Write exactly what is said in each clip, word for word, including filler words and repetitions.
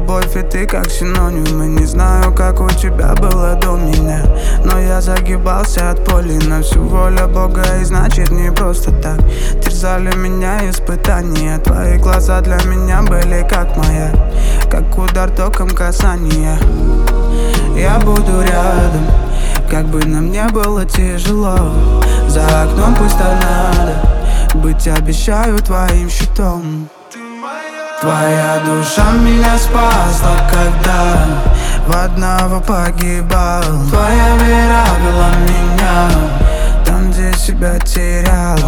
любовь и ты как синонимы. Не знаю, как у тебя было до меня, но я загибался от боли на всю волю Бога. И значит не просто так терзали меня испытания. Твои глаза для меня были как моя, как удар током касания. Я буду рядом, как бы нам не было тяжело. За окном пусть торнадо, быть обещаю твоим щитом. Твоя душа меня спасла, когда в одного погибал. Твоя вера вела меня там, где себя терял.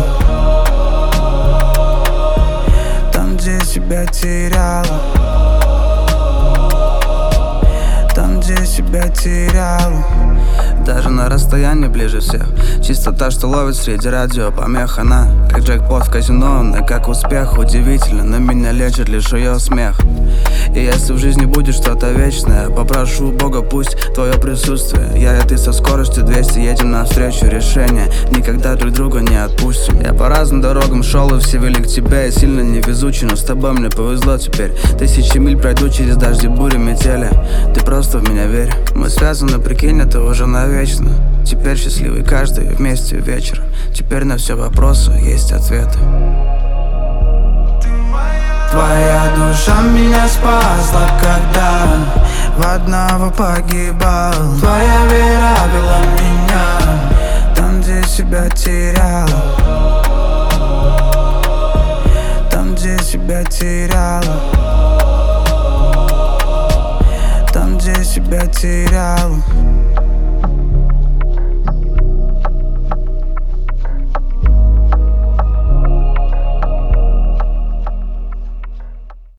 Там, где себя терял. Там, где себя терял. Даже на расстоянии ближе всех. Чистота, что ловит среди радио помех. Она как джекпот в казино, она как успех. Удивительно, но меня лечит лишь ее смех. И если в жизни будет что-то вечное, попрошу у Бога, пусть твое присутствие. Я и ты со скоростью двести едем навстречу решения. Никогда друг друга не отпустим. Я по разным дорогам шел и все вели к тебе. Я сильно невезучий, но с тобой мне повезло теперь. Тысячи миль пройду через дожди, бури, метели. Ты просто в меня верь. Мы связаны, прикинь, это уже навечно. Теперь счастливый каждый вместе вечер. Теперь на все вопросы есть ответы. Твоя душа меня спасла, когда в одного погибал. Твоя вера вела меня там, где себя терял. Там, где себя терял. Там, где себя терял.